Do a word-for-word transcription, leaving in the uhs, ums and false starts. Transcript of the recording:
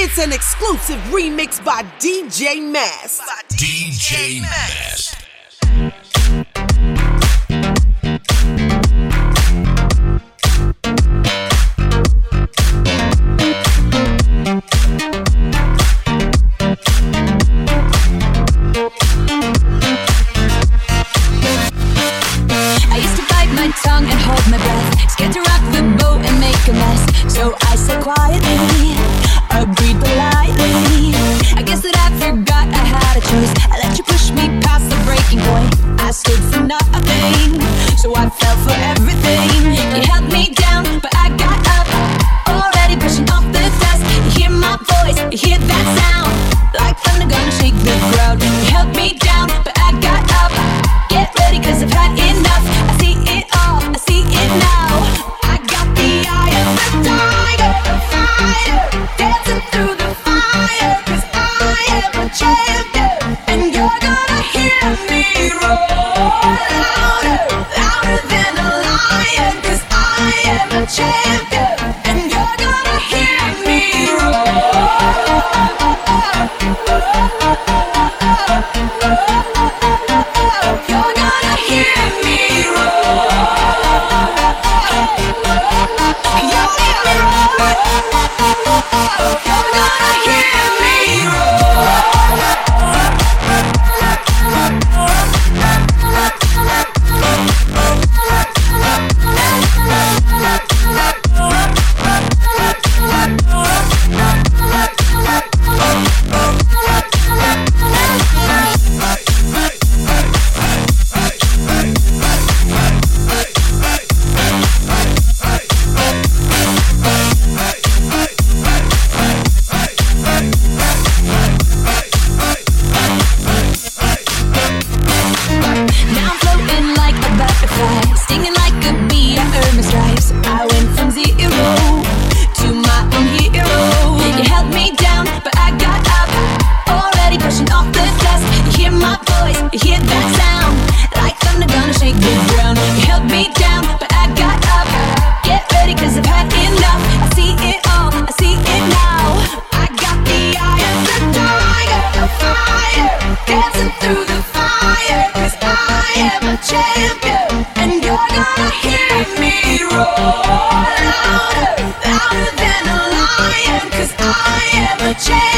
It's an exclusive remix by D J Mast. D J Mast. I used to bite my tongue and hold my breath, scared to rock the boat and make a mess. So I said quietly, agreed politely. I guess that I forgot I had a choice. I let you push me past the breaking point. I stood for nothing, so I fell for everything. You held me down, but I got up, already pushing off the dust. You hear my voice, you hear that sound, like thunder gonna shake the ground. You held me down, but I got up. Get ready, cause I've had enough. I see it all, I see it now. I got the eye of the tiger, the fighter, dancing through the fire. Cause I am a champion, and you're gonna hear me roar louder, louder than a lion. Cause I am a champion, and you're gonna hear me roar. You're gonna hear me roar. You're gonna hear me roar. Now I'm floating like a butterfly, stinging like a bee. I earned my stripes. I went from zero to my own hero. You held me down, but I got up, already pushing off the dust. You hear my voice, you hear that sound, like thunder gonna shake the ground. You held me down, but I got up. Get ready, cause I've had enough. I see it all, I see it now. I got the eye of the tiger, the fire, dancing through the fire. Cause I am a champion, and you're gonna hear me roar louder, louder than a lion. Cause I am a champion.